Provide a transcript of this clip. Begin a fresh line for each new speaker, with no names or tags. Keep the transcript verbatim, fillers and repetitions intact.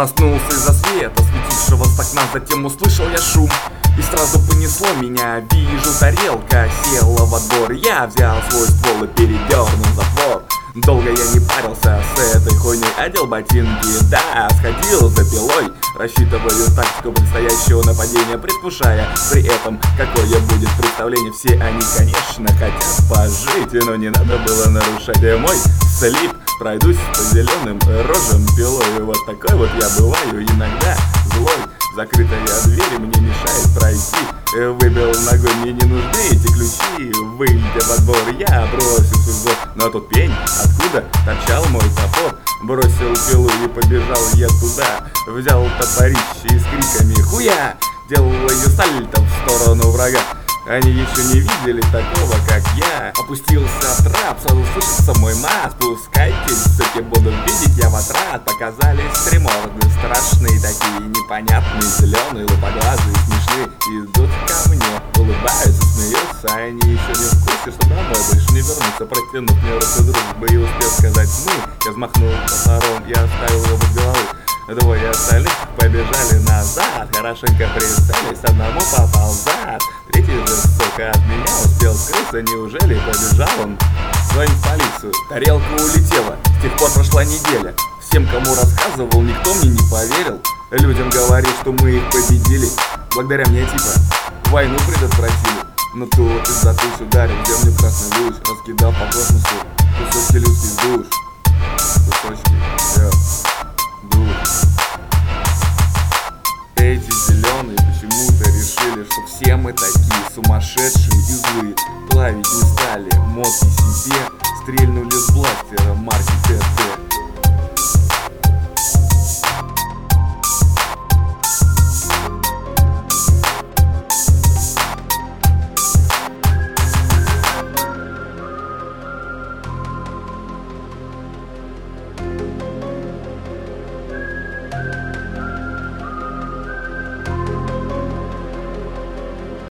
Проснулся из-за света, светившего с окна, затем услышал я шум. И сразу понесло меня, вижу, тарелка села во двор. Я взял свой ствол и передернул затвор. Долго я не парился с этой хуйней, одел ботинки, да, сходил за пилой. Рассчитываю тактику предстоящего нападения, предвкушая при этом, какое будет представление. Все они, конечно, хотят пожить, но не надо было нарушать мой слип. Пройдусь по зеленым рожам пилой. Вот такой вот я бываю иногда злой. Закрытая дверь мне мешает пройти. Выбил ногой, мне не нужны эти ключи. Выйдя во двор, я бросил свой взор на тот пень, откуда торчал мой топор. Бросил пилу и побежал я туда. Взял топорище и с криками «Хуя!» делаю сальто в сторону врага. Они еще не видели такого, как я. Опустился в трап, сразу слышится мой мат. Спускайтесь, суки, буду видеть я вас рад. Показались три морды страшные, такие непонятные, зеленые, лупоглазые, смешные. Идут ко мне, улыбаются, смеются. Они еще не в курсе, что домой больше не вернутся. Протянув мне руку дружбы и успел сказать «мы», я взмахнул топором и оставил его под головой. Двое остальных побежали назад, хорошенько прицелись, одному попал в зад. Третий же, сука, от меня успел скрыться. Неужели побежал он звонить в полицию? Тарелка улетела, с тех пор прошла неделя. Всем, кому рассказывал, никто мне не поверил. Людям говорил, что мы их победили. Благодаря мне типа войну предотвратили. Но тут из-за туч ударил в землю красный луч, раскидал по космосу кусочки людских душ. Кусочки, yeah. Эти зеленые почему-то решили, что все мы такие сумасшедшие и злые. Плавить не стали мозги себе, стрельнули с бластера.